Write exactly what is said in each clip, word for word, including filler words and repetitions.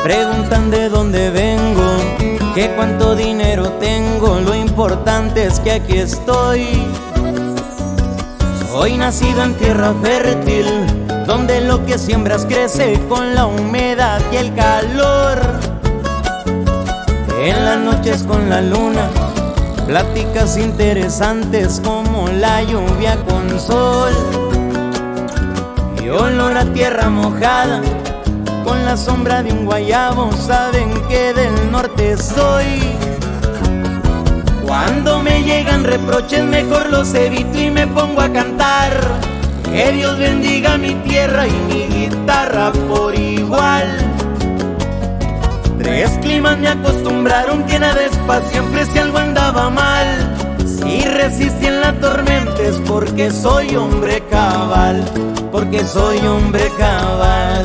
preguntan de dónde vengo, que cuánto dinero tengo. Lo importante es que aquí estoy. Soy nacido en tierra fértil, donde lo que siembras crece con la humedad y el calor. En las noches con la luna, pláticas interesantes como la lluvia con sol. Y olor a tierra mojada, con la sombra de un guayabo, saben que del norte soy. Cuando me llegan reproches mejor los evito y me pongo a cantar. Que Dios bendiga mi tierra y mi guitarra por igual. Tres climas me acostumbraron que nada es pa' siempre si algo andaba mal. Si resistí en la tormenta es porque soy hombre cabal, porque soy hombre cabal.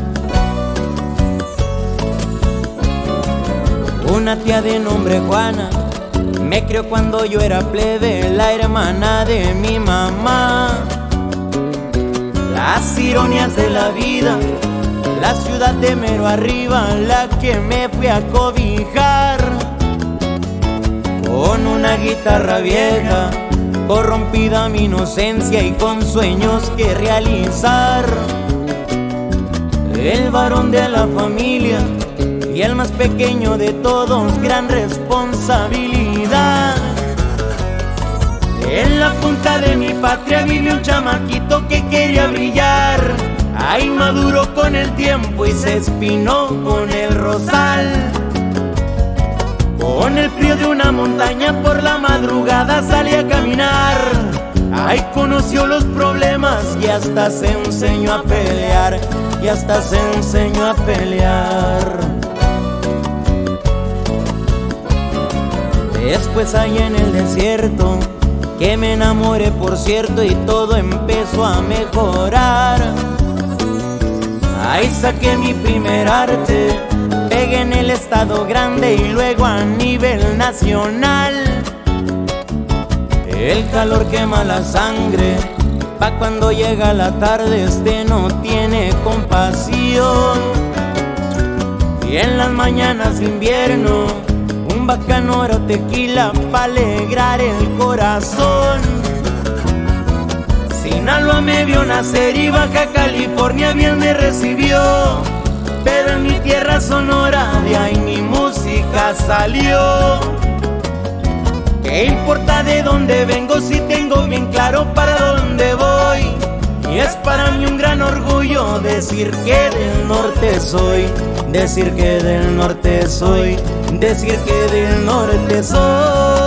Una tía de nombre Juana me crió cuando yo era plebe, la hermana de mi mamá. Las ironías de la vida, la ciudad de mero arriba, la que me fui a cobijar. Con una guitarra vieja, corrompida mi inocencia y con sueños que realizar. El varón de la familia y el más pequeño de todos, gran responsabilidad. En la punta de mi patria vive un chamaquito que quería brillar. Ahí maduró con el tiempo y se espinó con el rosal. Con el frío de una montaña por la madrugada salí a caminar. Ahí conoció los problemas y hasta se enseñó a pelear. Y hasta se enseñó a pelear. Después allá en el desierto, que me enamoré por cierto y todo empezó a mejorar. Ahí saqué mi primer arte, pegué en el estado grande y luego a nivel nacional. El calor quema la sangre, pa' cuando llega la tarde este no tiene compasión. Y en las mañanas de invierno, un bacanora o tequila pa' alegrar el corazón. Sinaloa me vio nacer y Baja California bien me recibió. Pero en mi tierra sonora de ahí mi música salió. ¿Qué importa de dónde vengo si tengo bien claro para dónde voy? Y es para mí un gran orgullo decir que del norte soy. Decir que del norte soy, decir que del norte soy.